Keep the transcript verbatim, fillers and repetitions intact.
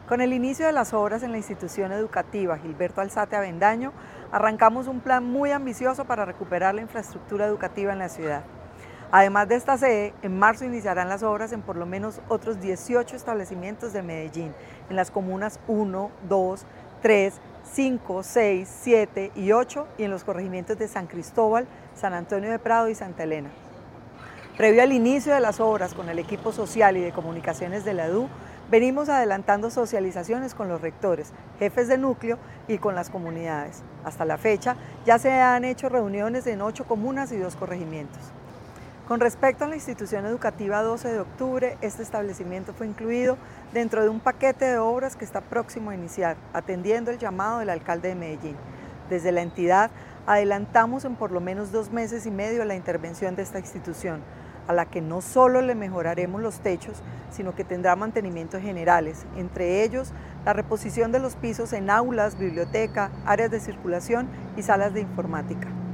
Con el inicio de las obras en la institución educativa Gilberto Alzate Avendaño, arrancamos un plan muy ambicioso para recuperar la infraestructura educativa en la ciudad. Además de esta sede, en marzo iniciarán las obras en por lo menos otros dieciocho establecimientos de Medellín, en las comunas uno, dos, tres, cinco, seis, siete y ocho y en los corregimientos de San Cristóbal, San Antonio de Prado y Santa Elena. Previo al inicio de las obras con el equipo social y de comunicaciones de la E D U, venimos adelantando socializaciones con los rectores, jefes de núcleo y con las comunidades. Hasta la fecha ya se han hecho reuniones en ocho comunas y dos corregimientos. Con respecto a la institución educativa doce de octubre, este establecimiento fue incluido dentro de un paquete de obras que está próximo a iniciar, atendiendo el llamado del alcalde de Medellín. Desde la entidad adelantamos en por lo menos dos meses y medio la intervención de esta institución, a la que no solo le mejoraremos los techos, sino que tendrá mantenimientos generales, entre ellos la reposición de los pisos en aulas, biblioteca, áreas de circulación y salas de informática.